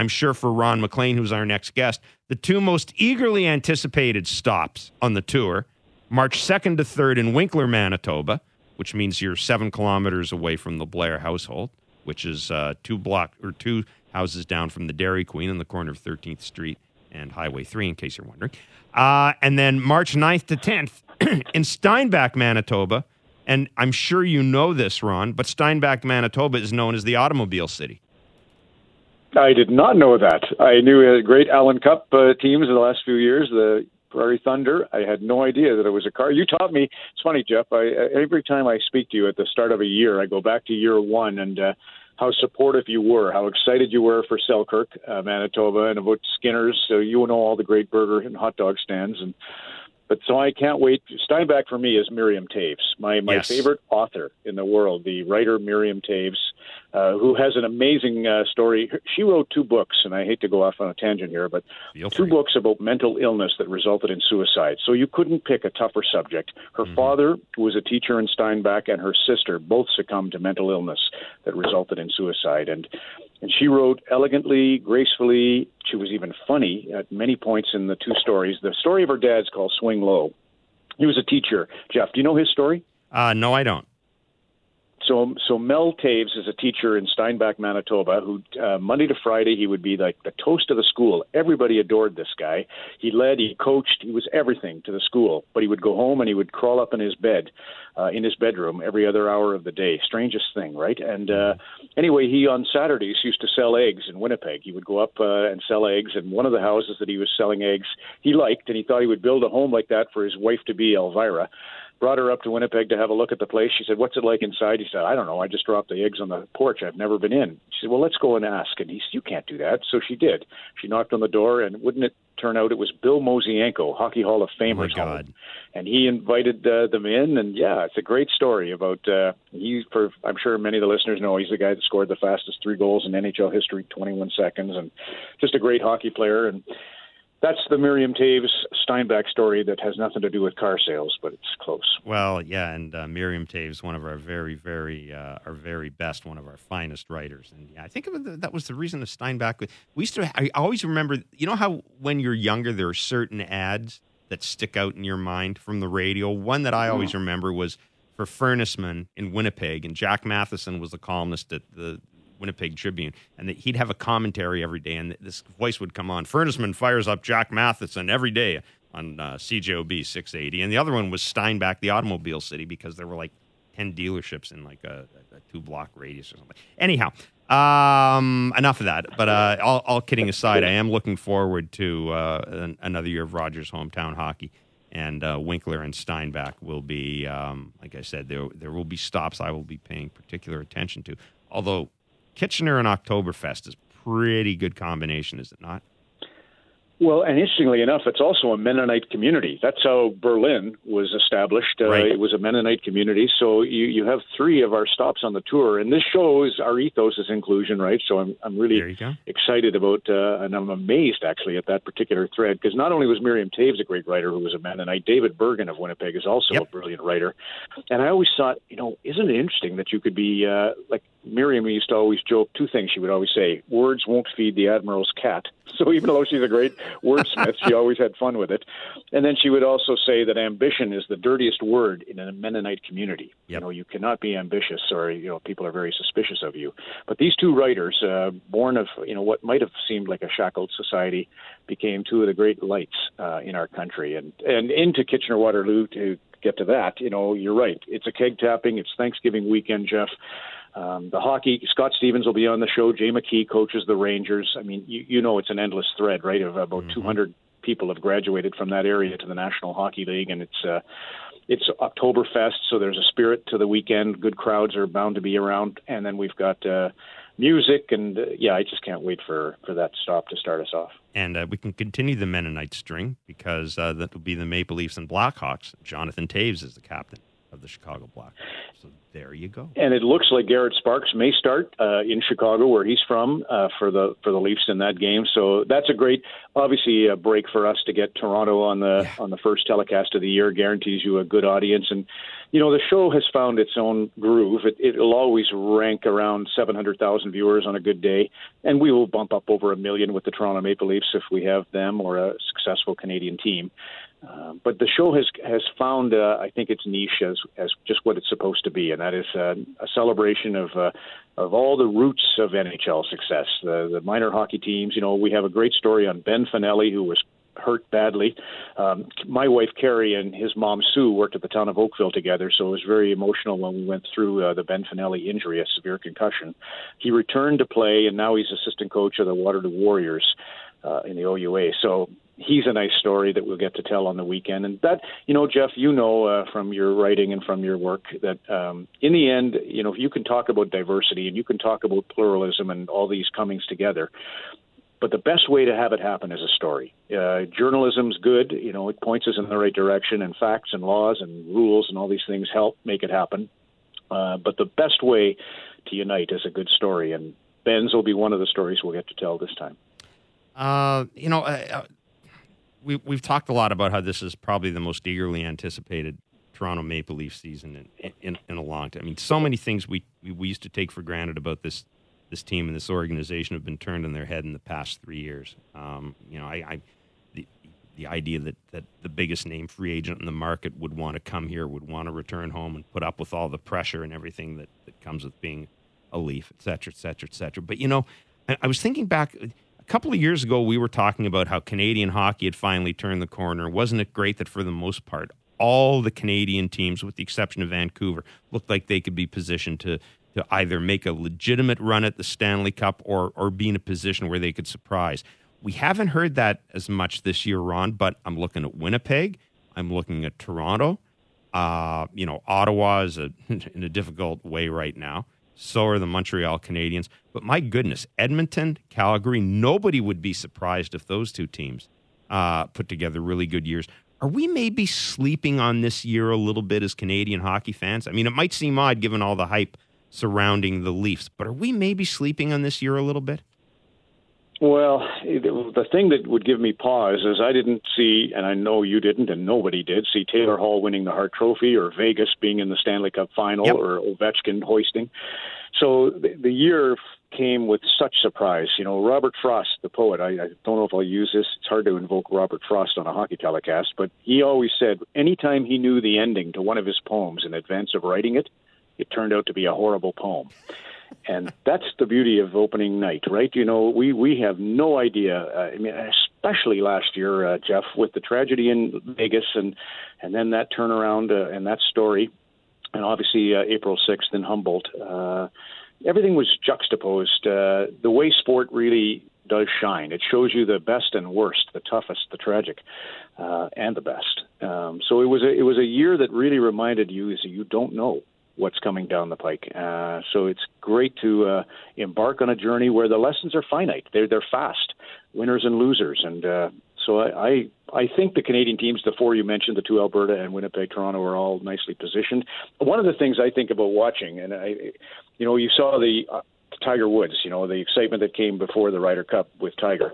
I'm sure for Ron McLean, who's our next guest, the two most eagerly anticipated stops on the tour, March 2nd to 3rd in Winkler, Manitoba, which means you're 7 kilometers away from the Blair household, which is 2 houses down from the Dairy Queen on the corner of 13th Street and Highway 3, in case you're wondering. And then March 9th to 10th in Steinbach, Manitoba. And I'm sure you know this, Ron, but Steinbach, Manitoba is known as the Automobile City. I did not know that. I knew we had great Allen Cup teams in the last few years, the Prairie Thunder. I had no idea that it was a car. You taught me. It's funny, Jeff. Every time I speak to you at the start of a year, I go back to year one and how supportive you were, how excited you were for Selkirk, Manitoba, and about Skinner's. So you know all the great burger and hot dog stands. But so I can't wait. Steinbach for me is Miriam Toews, my Yes. favorite author in the world, the writer Miriam Toews, who has an amazing story. She wrote 2 books, and I hate to go off on a tangent here, but 2 books about mental illness that resulted in suicide. So you couldn't pick a tougher subject. Her father, who was a teacher in Steinbach, and her sister both succumbed to mental illness that resulted in suicide. And she wrote elegantly, gracefully. She was even funny at many points in the 2 stories. The story of her dad's called Swing Low. He was a teacher. Jeff, do you know his story? No, I don't. So Mel Toews is a teacher in Steinbach, Manitoba, who Monday to Friday he would be like the toast of the school. Everybody adored this guy. He led, he coached, he was everything to the school. But he would go home and he would crawl up in his bed, in his bedroom every other hour of the day. Strangest thing, right? And anyway, he on Saturdays used to sell eggs in Winnipeg. He would go up and sell eggs. And one of the houses that he was selling eggs he liked, and he thought he would build a home like that for his wife-to-be, Elvira. Brought her up to Winnipeg to have a look at the place. She said, "What's it like inside?" He said, "I don't know. I just dropped the eggs on the porch. I've never been in." She said, "Well, let's go and ask." And he said, "You can't do that." So she did. She knocked on the door, and wouldn't it turn out it was Bill Mosienko, Hockey Hall of Famer's home. And he invited them in, and yeah, it's a great story about I'm sure many of the listeners know he's the guy that scored the fastest 3 goals in NHL history, 21 seconds, and just a great hockey player. And that's the Miriam Toews Steinbach story that has nothing to do with car sales, but it's close. Well, yeah, and Miriam Toews, one of our very best, one of our finest writers. And yeah, I think that was the reason of Steinbach. I always remember, you know how when you're younger, there are certain ads that stick out in your mind from the radio? One that I always remember was for Furnessman in Winnipeg, and Jack Matheson was the columnist at the Winnipeg Tribune, and that he'd have a commentary every day, and this voice would come on. Furnessman fires up Jack Matheson every day on CJOB 680, and the other one was Steinbach, the Automobile City, because there were like 10 dealerships in like a 2-block radius or something. Anyhow, enough of that. But all kidding aside, I am looking forward to another year of Rogers hometown hockey. And Winkler and Steinbach will be, like I said, there will be stops I will be paying particular attention to. Although Kitchener and Oktoberfest is a pretty good combination, is it not? Well, and interestingly enough, it's also a Mennonite community. That's how Berlin was established. Right. It was a Mennonite community. So you have 3 of our stops on the tour, and this shows our ethos is inclusion, right? So I'm really excited about, and I'm amazed actually at that particular thread, because not only was Miriam Toews a great writer who was a Mennonite, David Bergen of Winnipeg is also a brilliant writer. And I always thought, isn't it interesting that you could be like Miriam used to always joke 2 things she would always say: words won't feed the Admiral's cat. So even though she's a great wordsmith, she always had fun with it. And then she would also say that ambition is the dirtiest word in a Mennonite community. Yep. You cannot be ambitious, or people are very suspicious of you. But these 2 writers, born of what might have seemed like a shackled society, became 2 of the great lights in our country. And into Kitchener-Waterloo, to get to that, you're right. It's a keg tapping. It's Thanksgiving weekend, Jeff. The hockey, Scott Stevens will be on the show. Jay McKee coaches the Rangers. I mean, it's an endless thread, right? Of about 200 people have graduated from that area to the National Hockey League, and it's Oktoberfest, so there's a spirit to the weekend. Good crowds are bound to be around, and then we've got music, and I just can't wait for that stop to start us off. And we can continue the Mennonite string, because that will be the Maple Leafs and Blackhawks. Jonathan Toews is the captain of the Chicago Blackhawks. So There you go. And it looks like Garrett Sparks may start in Chicago, where he's from, for the Leafs in that game. So that's a great, obviously, a break for us to get Toronto on the first telecast of the year. Guarantees you a good audience. And the show has found its own groove. It'll always rank around 700,000 viewers on a good day, and we will bump up over 1 million with the Toronto Maple Leafs if we have them or a successful Canadian team. But the show has found, I think, its niche as just what it's supposed to be, and that is a celebration of all the roots of NHL success. The minor hockey teams. We have a great story on Ben Finelli, who was hurt badly. My wife Carrie and his mom Sue worked at the town of Oakville together, so it was very emotional when we went through the Ben Finelli injury, a severe concussion. He returned to play, and now he's assistant coach of the Waterloo Warriors in the OUA. So he's a nice story that we'll get to tell on the weekend. And that, Jeff, from your writing and from your work that in the end, you can talk about diversity and you can talk about pluralism and all these comings together. But the best way to have it happen is a story. Journalism's good. It points us in the right direction, and facts and laws and rules and all these things help make it happen. But the best way to unite is a good story. And Ben's will be one of the stories we'll get to tell this time. We've talked a lot about how this is probably the most eagerly anticipated Toronto Maple Leaf season in a long time. I mean, so many things we used to take for granted about this team and this organization have been turned on their head in the past 3 years. The idea that the biggest name free agent in the market would want to come here, would want to return home and put up with all the pressure and everything that comes with being a Leaf, et cetera, et cetera, et cetera. But, I was thinking back. A couple of years ago, we were talking about how Canadian hockey had finally turned the corner. Wasn't it great that for the most part, all the Canadian teams, with the exception of Vancouver, looked like they could be positioned to either make a legitimate run at the Stanley Cup or be in a position where they could surprise? We haven't heard that as much this year, Ron, but I'm looking at Winnipeg. I'm looking at Toronto. Ottawa is in a difficult way right now. So are the Montreal Canadiens. But my goodness, Edmonton, Calgary, nobody would be surprised if those two teams put together really good years. Are we maybe sleeping on this year a little bit as Canadian hockey fans? I mean, it might seem odd given all the hype surrounding the Leafs, but are we maybe sleeping on this year a little bit? Well, the thing that would give me pause is I didn't see, and I know you didn't, and nobody did, see Taylor Hall winning the Hart Trophy or Vegas being in the Stanley Cup final or Ovechkin hoisting. So the year came with such surprise. Robert Frost, the poet, I don't know if I'll use this. It's hard to invoke Robert Frost on a hockey telecast, but he always said anytime he knew the ending to one of his poems in advance of writing it, it turned out to be a horrible poem. And that's the beauty of opening night, right? We have no idea. Especially last year, Jeff, with the tragedy in Vegas and then that turnaround and that story, and obviously April 6th in Humboldt, everything was juxtaposed. The way sport really does shine. It shows you the best and worst, the toughest, the tragic, and the best. So it was a year that really reminded you is that you don't know what's coming down the pike. So it's great to embark on a journey where the lessons are finite. They're fast, winners and losers. And so I think the Canadian teams, the four you mentioned, the two Alberta and Winnipeg, Toronto, are all nicely positioned. One of the things I think about watching, and you saw the Tiger Woods, the excitement that came before the Ryder Cup with Tiger.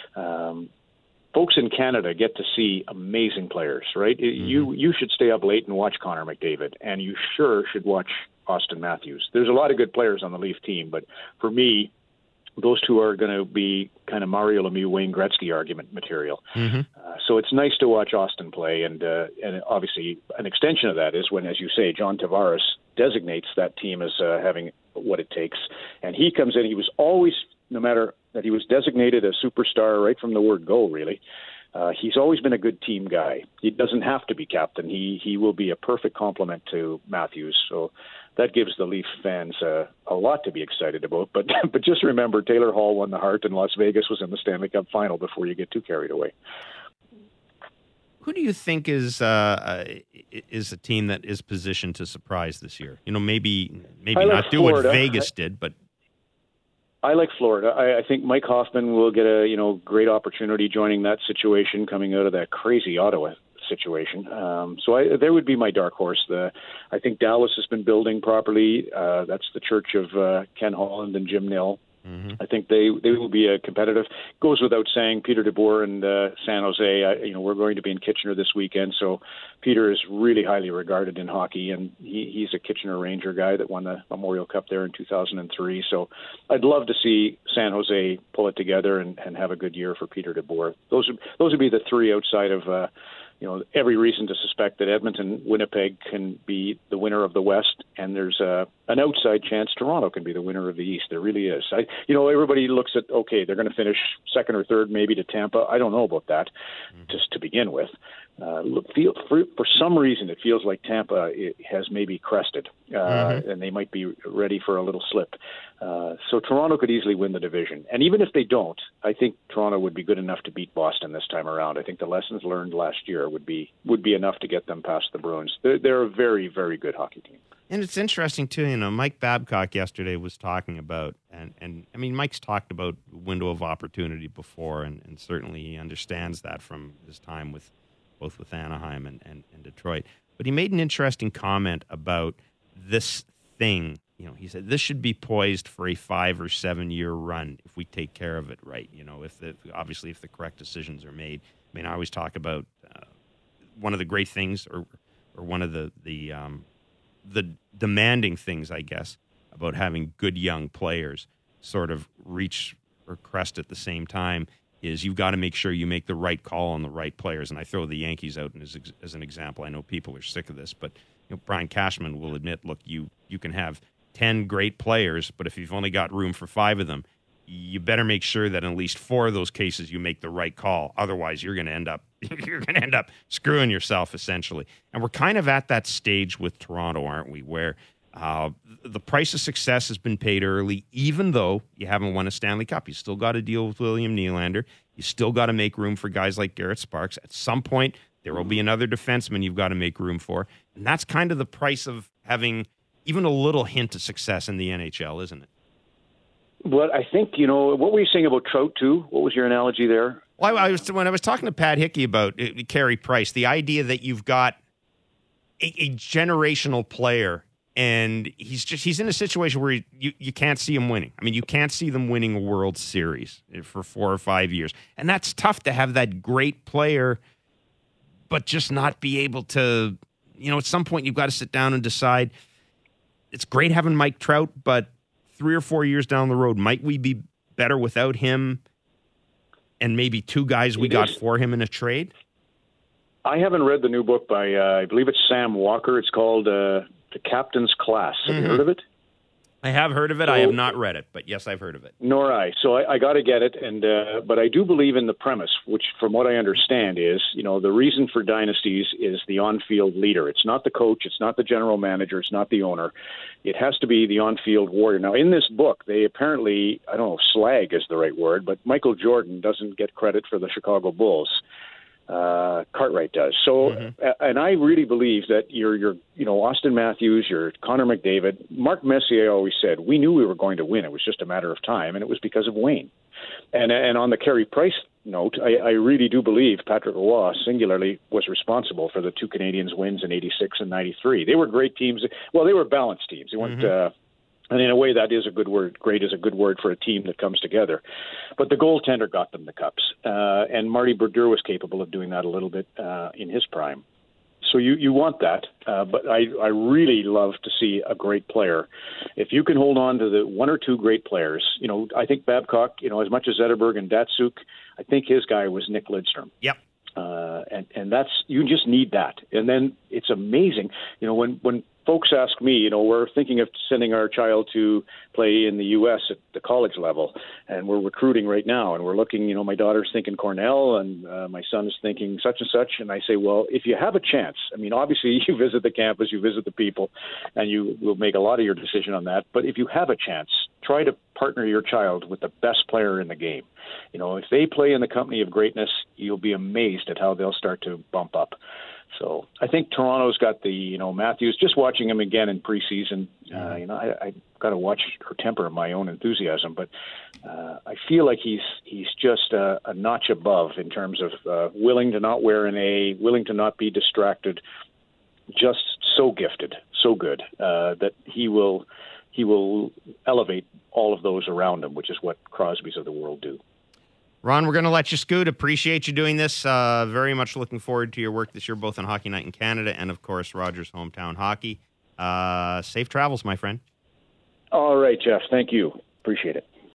Folks in Canada get to see amazing players, right? Mm-hmm. You should stay up late and watch Connor McDavid, and you sure should watch Austin Matthews. There's a lot of good players on the Leaf team, but for me, those two are going to be kind of Mario Lemieux, Wayne Gretzky argument material. Mm-hmm. So it's nice to watch Austin play, and obviously an extension of that is when, as you say, John Tavares designates that team as having what it takes, and he comes in. He was always, no matter that he was designated a superstar right from the word go, really. He's always been a good team guy. He doesn't have to be captain. He will be a perfect complement to Matthews. So that gives the Leaf fans a lot to be excited about. But just remember, Taylor Hall won the Hart, and Las Vegas was in the Stanley Cup final before you get too carried away. Who do you think is a team that is positioned to surprise this year? Maybe not do Florida. What Vegas did, but I like Florida. I think Mike Hoffman will get a great opportunity joining that situation coming out of that crazy Ottawa situation. There would be my dark horse. I think Dallas has been building properly. That's the church of Ken Holland and Jim Nill. Mm-hmm. I think they will be a competitive. Goes without saying, Peter DeBoer and San Jose. We're going to be in Kitchener this weekend, so Peter is really highly regarded in hockey, and he's a Kitchener Ranger guy that won the Memorial Cup there in 2003. So I'd love to see San Jose pull it together and have a good year for Peter DeBoer. Those would be the three outside of. Every reason to suspect that Edmonton, Winnipeg can be the winner of the West, and there's an outside chance Toronto can be the winner of the East. There really is. Everybody looks at, okay, they're going to finish second or third, maybe to Tampa. I don't know about that, just to begin with. For some reason, it feels like Tampa has maybe crested, and they might be ready for a little slip. So Toronto could easily win the division. And even if they don't, I think Toronto would be good enough to beat Boston this time around. I think the lessons learned last year would be enough to get them past the Bruins. They're a very, very good hockey team. And it's interesting, too, Mike Babcock yesterday was talking about, and I mean, Mike's talked about window of opportunity before, and certainly he understands that from his time both with Anaheim and Detroit. But he made an interesting comment about this thing. He said this should be poised for a 5 or 7 year run if we take care of it right. If the correct decisions are made. I mean, I always talk about one of the great things, or one of the demanding things, I guess, about having good young players sort of reach or crest at the same time is you've got to make sure you make the right call on the right players. And I throw the Yankees out as an example. I know people are sick of this, but Brian Cashman will admit, look, you can have 10 great players, but if you've only got room for 5 of them, you better make sure that in at least 4 of those cases you make the right call. Otherwise, you're going to end up screwing yourself, essentially. And we're kind of at that stage with Toronto, aren't we, where the price of success has been paid early, even though you haven't won a Stanley Cup. You still got to deal with William Nylander. You still got to make room for guys like Garrett Sparks. At some point, there will be another defenseman you've got to make room for. And that's kind of the price of having even a little hint of success in the NHL, isn't it? But I think, what were you saying about Trout, too? What was your analogy there? Well, when I was talking to Pat Hickey about Carey Price, the idea that you've got a generational player, and he's in a situation where you can't see him winning. I mean, you can't see them winning a World Series for 4 or 5 years. And that's tough to have that great player, but just not be able to, at some point you've got to sit down and decide, it's great having Mike Trout, but 3 or 4 years down the road, might we be better without him and maybe 2 guys we got for him in a trade? I haven't read the new book by, I believe it's Sam Walker. It's called The Captain's Class. Have you heard of it? I have heard of it. I have not read it, but yes, I've heard of it. Nor I. So I got to get it, but I do believe in the premise, which from what I understand is, the reason for dynasties is the on-field leader. It's not the coach. It's not the general manager. It's not the owner. It has to be the on-field warrior. Now, in this book, they apparently, I don't know if slag is the right word, but Michael Jordan doesn't get credit for the Chicago Bulls. Cartwright does. So, and I really believe that your Austin Matthews, your Connor McDavid, Mark Messier always said, we knew we were going to win. It was just a matter of time, and it was because of Wayne. And on the Carey Price note, I really do believe Patrick Roy singularly was responsible for the 2 Canadiens wins in 86 and 93. They were great teams. Well, they were balanced teams. They weren't, and in a way, that is a good word. Great is a good word for a team that comes together. But the goaltender got them the cups. And Marty Brodeur was capable of doing that a little bit in his prime. So you want that. But I really love to see a great player. If you can hold on to the 1 or 2 great players, I think Babcock, as much as Zetterberg and Datsuk, I think his guy was Nick Lidstrom. Yep. And that's, you just need that. And then it's amazing, when folks ask me, we're thinking of sending our child to play in the U.S. at the college level, and we're recruiting right now, and we're looking, my daughter's thinking Cornell, and my son is thinking such and such, and I say, well, if you have a chance, obviously you visit the campus, you visit the people, and you will make a lot of your decision on that, but if you have a chance, try to partner your child with the best player in the game. If they play in the company of greatness, you'll be amazed at how they'll start to bump up. So I think Toronto's got the, Matthews, just watching him again in preseason, I got to watch or temper my own enthusiasm, but I feel like he's just a notch above in terms of willing to not wear an A, willing to not be distracted, just so gifted, so good, that he will elevate all of those around him, which is what Crosbys of the world do. Ron, we're going to let you scoot. Appreciate you doing this. Very much looking forward to your work this year, both on Hockey Night in Canada and, of course, Rogers Hometown Hockey. Safe travels, my friend. All right, Jeff. Thank you. Appreciate it.